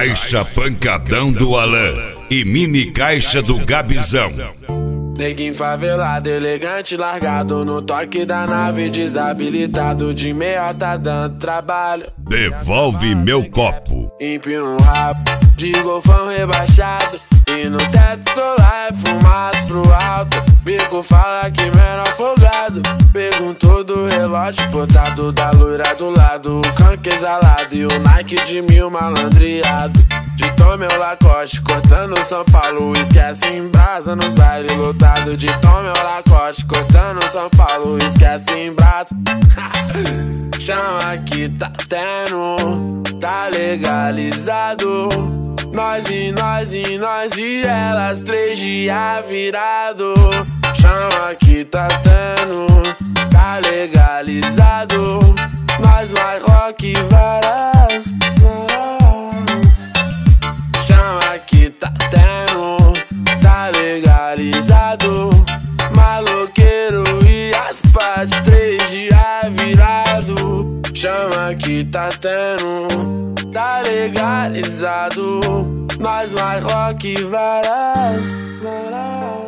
Caixa pancadão do Alan e mini caixa do Gabizão. Neguinho favelado, elegante, largado no toque da nave, desabilitado de meia tá dando trabalho. Devolve meu copo. Empino um rabo de golfão rebaixado e no teto solar é fumado pro alto. Bico fala que menor folgado, perguntou do relógio portado da loira do lado, o canque exalado e o Nike de 1000 malandreado. De Tom meu Lacoste, cortando São Paulo, esquece em brasa nos bailes lotados. De Tom meu Lacoste, cortando São Paulo, esquece em brasa. Chama que tá tendo, tá legalizado. Nós e elas 3 dias virado. Chama que tá tendo, tá legalizado. Nós mais rock e varas. Chama que tá tendo, tá legalizado. Maloqueiro e as partes 3 dias virado. Chama que tá tendo, tá legalizado. Nós mais rock e varas.